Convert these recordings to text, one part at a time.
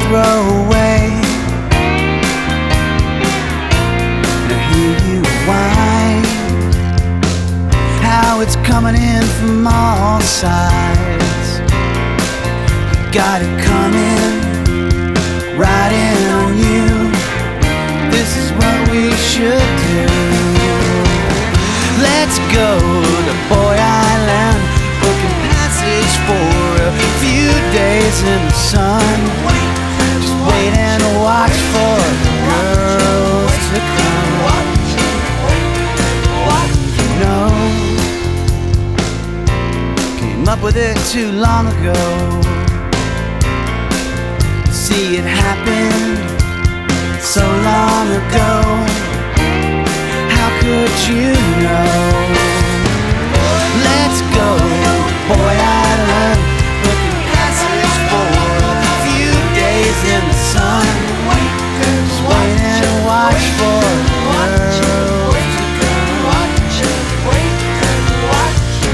throw away. And I hear you whine how it's coming in from all sides. Got it coming right in on you. This is what we should do. Let's go to Boy Island, booking passage for a few days in the sun. Just wait and watch for the girls to come. No, came up with it too long ago. See, it happened so long ago. How could you know? Let's go, Boy Island, booking passage for a few days in the sun. Just wait and watch for the girls to come. Wait and watch.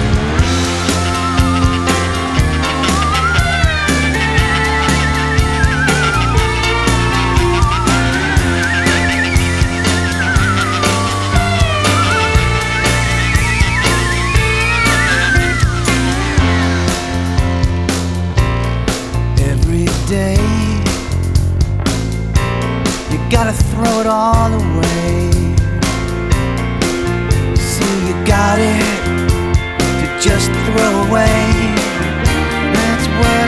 Day, you gotta throw it all away. See, you got it to just throw away. That's what